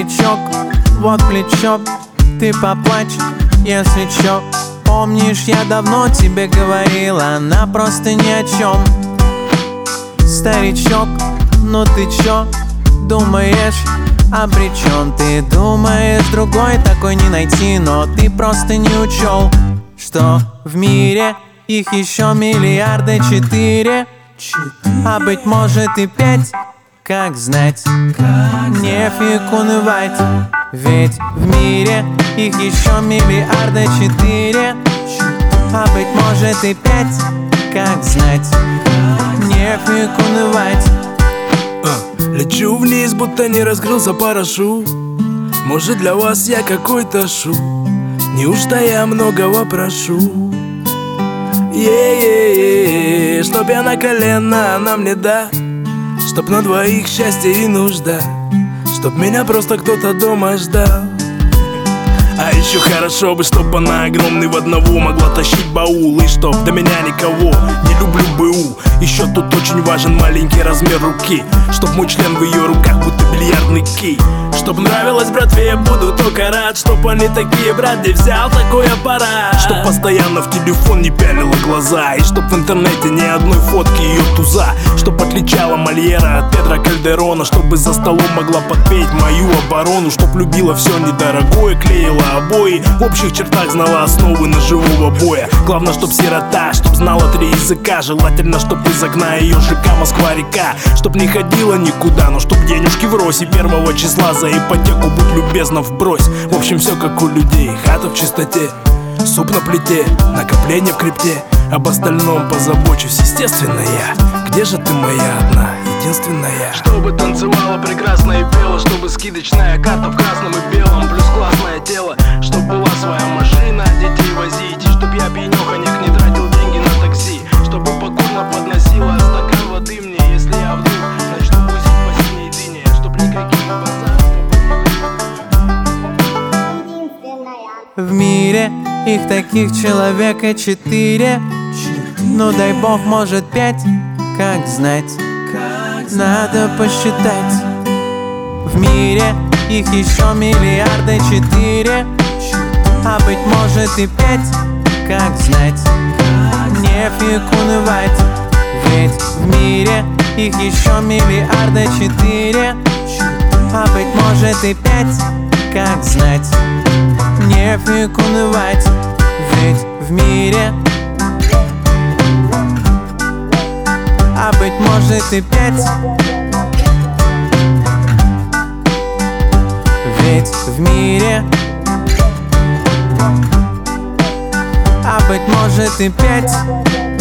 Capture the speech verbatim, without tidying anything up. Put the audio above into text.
Старичок, вот плечо, ты поплачь, если чё. Помнишь, я давно тебе говорила, она просто ни о чем. Старичок, ну ты чё, думаешь, обречен? Ты думаешь, другой такой не найти, но ты просто не учел, что в мире их еще миллиарды четыре, а быть может и пять. Как знать, нефиг унывать, ведь в мире их еще миллиарды четыре, а быть может и пять. Как знать, нефиг унывать. uh, Лечу вниз, будто не раскрылся парашют. Может, для вас я какой-то шут? Неужто я многого прошу? Е-е-е, чтоб я на колено, она мне да. Чтоб на двоих счастье и нужда, чтоб меня просто кто-то дома ждал. А еще хорошо бы, чтоб она огромный в одного могла тащить баул. И чтоб до меня никого, не люблю БУ. Еще тут очень важен маленький размер руки, чтоб мой член в ее руках будто бильярдный кий. Чтоб нравилось братве, я буду только рад. Чтоб они такие, брат, где взял такой аппарат. Чтоб постоянно в телефон не пялила глаза, и чтоб в интернете ни одной фотки ее туза. Чтоб отличала Мольера от Педро Кальдерона, чтобы за столом могла подпеть мою оборону. Чтоб любила все недорогое, клеила обои, в общих чертах знала основы ножевого боя. Главное, чтоб сирота, чтоб знала три языка. Желательно, чтоб из окна ее ЖК Москва-река. Чтоб не ходила никуда, но чтоб денежки в росе. Первого числа за ипотеку будь любезна вбрось. В общем, все как у людей, хата в чистоте, суп на плите, накопление в крипте. Об остальном позабочусь, естественно, я. Где же ты, моя одна, единственная? Чтобы танцевала прекрасно и пела, чтобы скидочная карта в красном и белом, плюс классное тело, чтоб была своя машина, детей возить, и чтоб я пьянёхонек не тратил деньги на такси, чтобы покорно подносила стакан воды мне, если я вдруг начну бусить по синей дыне, чтоб никаких базаров. В мире их таких человека четыре, ну дай бог, может пять. Как знать, надо посчитать. В мире их еще миллиарды четыре, а быть может и пять. Как знать, нефиг унывать, ведь в мире их еще миллиарды четыре, а быть может и пять. Как знать, нефиг унывать, ведь в мире, а быть может и пять. Ведь в мире, а быть может и пять.